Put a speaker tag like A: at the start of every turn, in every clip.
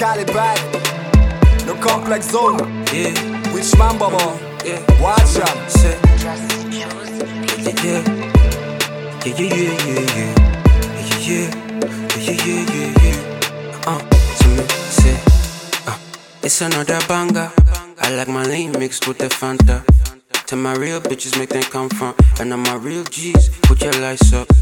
A: call it bad. No complex zone.
B: Yeah.
A: Which man, Baba?
B: Yeah.
A: Watch out.
B: Say. Yeah. Yeah, yeah, yeah, yeah, yeah. Yeah, yeah, yeah, yeah, yeah. So me say, it's another banger. I like my lean mixed with the Fanta. Tell my real bitches make them come from. And I'm my real G's, put your lights up.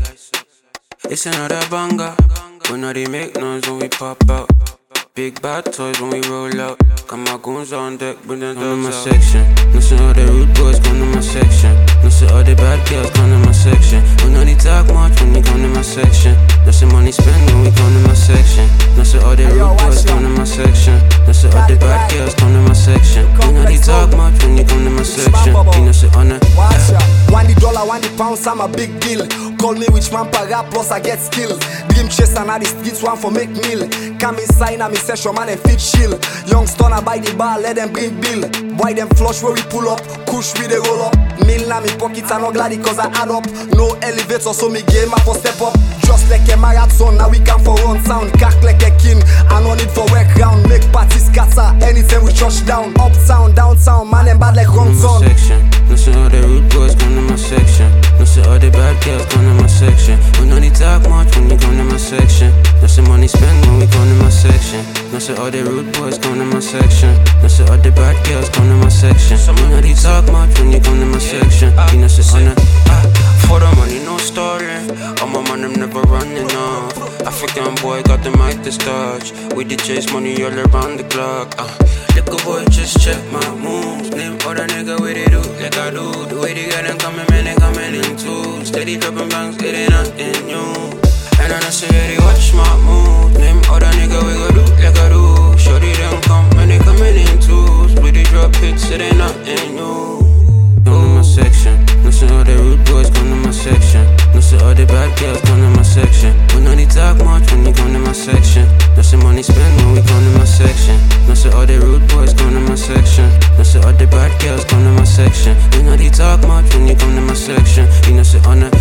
B: It's another banger. When all they make noise when we pop out. Big bad toys when we roll out. Got my goons on deck, bring them down to my section. No see all the rude boys come to my section. No see all the bad girls come to my section. We no need talk much when you come to my section. No see money spent when we come to my section. No see all the rude boys come to my section. No see all the bad girls come to my section. We no need talk much when you come to my section. You know see on it.
A: Watch out. $1, £1, I'm a big deal. Call me rich man para plus I get skill. Dream chase and all the streets one for make meal. Come inside and me session man and fit chill. Young stunner by the bar, let them bring bill. Why them flush where we pull up, kush we they roll up. Mill na me pockets are not glad cause I add up. No elevator so me game I for step up. Just like a marathon, now we come for run sound. Cack like a king, I no need for work round. Make parties scatter, anytime we touch down. Uptown, downtown, man and bad like wrong sound.
B: No see all the rude boys come to my section. No see all the bad girls come to my section. We no need talk much when you come to my section. No see money spent when we come to my section. No see all the rude boys come to my section. No see all the bad girls come to my section. We no need talk much when you come to my section. You know see on it. For the money, no story. All my man, I'm never running off. African boy got the mic to starch. We the chase money all around the clock. Little boy, just check my moves. Name all the nigga where they do like I do. The way they got them coming, man, they coming in too. Steady dropping bangs, it ain't nothing new. And I know say they watch my moves. Name all the nigga we go do like I do. Shorty them come, man, they coming in twos. With the drop hits, it ain't nothing new. Come to my section. No see all the rude boys come to my section. No see all the bad girls come to my section. We no need talk much when you come to my section. No see money spent when we come to my section. No see all the rude boys come to my section. No see all the bad girls come to my section. We no need talk much when you come to my section. You know see on it.